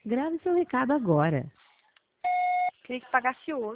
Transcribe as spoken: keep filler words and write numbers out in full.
Grave seu recado agora. Clique para pagar hoje.